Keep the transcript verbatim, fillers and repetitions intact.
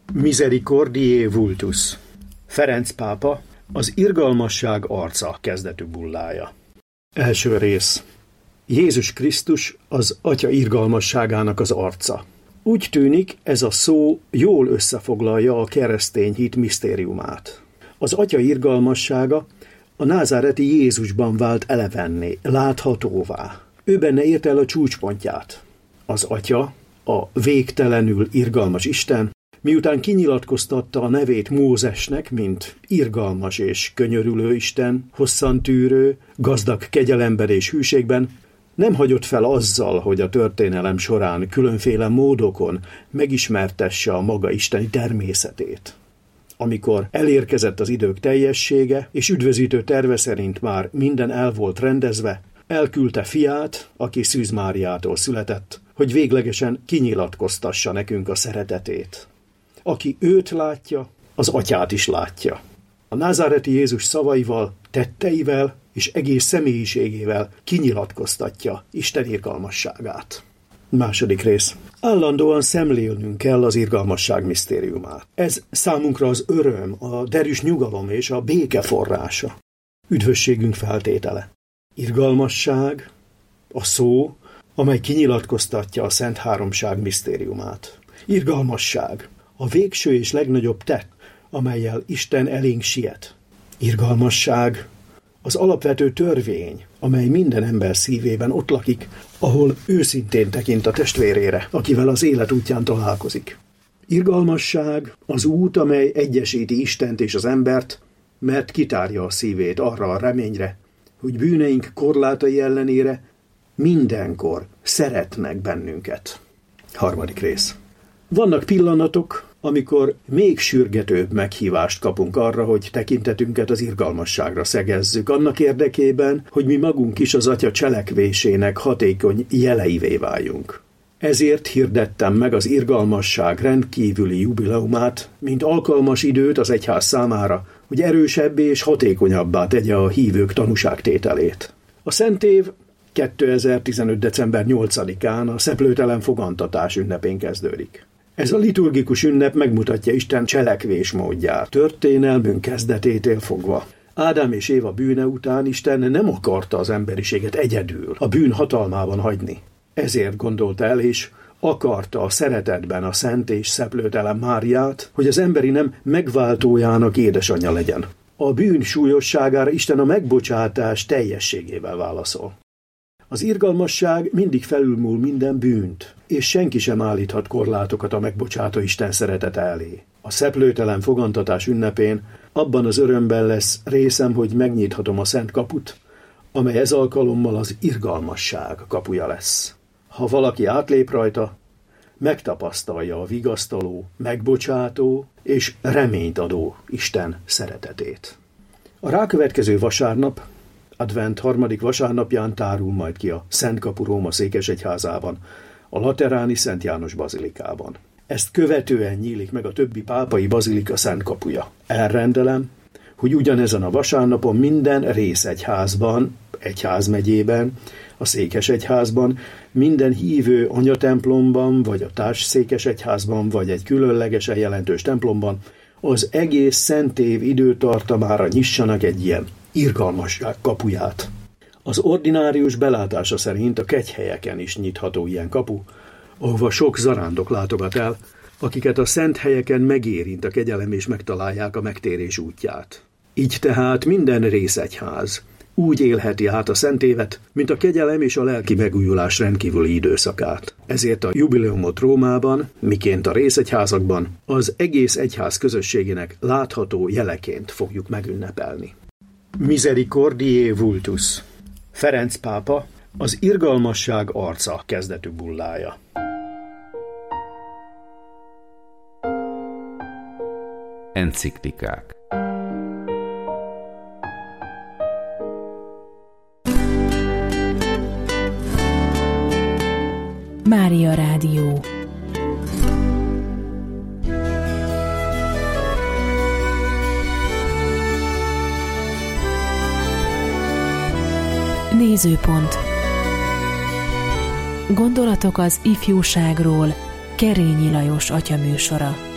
Misericordiae vultus. Ferenc pápa, az irgalmasság arca kezdetű bullája. Első rész. Jézus Krisztus az Atya irgalmasságának az arca. Úgy tűnik, ez a szó jól összefoglalja a keresztény hit misztériumát. Az Atya irgalmassága a názáreti Jézusban vált elevenné, láthatóvá. Ő benne ért el a csúcspontját. Az Atya, a végtelenül irgalmas Isten, miután kinyilatkoztatta a nevét Mózesnek, mint irgalmas és könyörülő Isten, hosszantűrő, gazdag kegyelemben és hűségben, nem hagyott fel azzal, hogy a történelem során különféle módokon megismertesse a maga isteni természetét. Amikor elérkezett az idők teljessége, és üdvözítő terve szerint már minden el volt rendezve, elküldte fiát, aki Szűz Máriától született, hogy véglegesen kinyilatkoztassa nekünk a szeretetét. Aki őt látja, az Atyát is látja. A názáreti Jézus szavaival, tetteivel és egész személyiségével kinyilatkoztatja Isten irgalmasságát. Második rész. Állandóan szemlélnünk kell az irgalmasság misztériumát. Ez számunkra az öröm, a derűs nyugalom és a béke forrása. Üdvösségünk feltétele. Irgalmasság, a szó, amely kinyilatkoztatja a Szent Háromság misztériumát. Irgalmasság, a végső és legnagyobb tett, amellyel Isten elénk siet. Irgalmasság, az alapvető törvény, amely minden ember szívében ott lakik, ahol őszintén tekint a testvérére, akivel az élet útján találkozik. Irgalmasság, az út, amely egyesíti Istent és az embert, mert kitárja a szívét arra a reményre, hogy bűneink korlátai ellenére mindenkor szeretnek bennünket. Harmadik rész. Vannak pillanatok, amikor még sürgetőbb meghívást kapunk arra, hogy tekintetünket az irgalmasságra szegezzük, annak érdekében, hogy mi magunk is az Atya cselekvésének hatékony jeleivé váljunk. Ezért hirdettem meg az irgalmasság rendkívüli jubileumát, mint alkalmas időt az egyház számára, hogy erősebbé és hatékonyabbá tegye a hívők tanúságtételét. A Szent Év kétezer-tizenöt. december nyolcadikán a szeplőtelen fogantatás ünnepén kezdődik. Ez a liturgikus ünnep megmutatja Isten cselekvésmódját, történelmünk kezdetétől fogva. Ádám és Éva bűne után Isten nem akarta az emberiséget egyedül, a bűn hatalmában hagyni. Ezért gondolta el és akarta a szeretetben a szent és szeplőtelen Máriát, hogy az emberi nem megváltójának édesanyja legyen. A bűn súlyosságára Isten a megbocsátás teljességével válaszol. Az irgalmasság mindig felülmúl minden bűnt, és senki sem állíthat korlátokat a megbocsátó Isten szeretete elé. A szeplőtelen fogantatás ünnepén abban az örömben lesz részem, hogy megnyithatom a szent kaput, amely ez alkalommal az irgalmasság kapuja lesz. Ha valaki átlép rajta, megtapasztalja a vigasztaló, megbocsátó és reményt adó Isten szeretetét. A rákövetkező vasárnap, advent harmadik vasárnapján tárul majd ki a Szent Kapu Róma székesegyházában, a lateráni Szent János bazilikában. Ezt követően nyílik meg a többi pápai bazilika szent kapuja. Elrendelem, hogy ugyanezen a vasárnapon minden részegyházban, egyházmegyében, a székesegyházban, minden hívő anyatemplomban, vagy a társszékesegyházban, vagy egy különlegesen jelentős templomban az egész Szent Év időtartamára nyissanak egy ilyen irgalmasság kapuját. Az ordinárius belátása szerint a kegyhelyeken is nyitható ilyen kapu, ahova sok zarándok látogat el, akiket a szent helyeken megérint a kegyelem és megtalálják a megtérés útját. Így tehát minden részegyház úgy élheti át a szent évet, mint a kegyelem és a lelki megújulás rendkívüli időszakát. Ezért a jubileumot Rómában, miként a részegyházakban, az egész egyház közösségének látható jeleként fogjuk megünnepelni. Misericordiae vultus. Ferenc pápa, az irgalmasság arca kezdetű bullája. Enciklikák. Mária Rádió. Nézőpont. Gondolatok az ifjúságról. Kerényi Lajos atya műsora.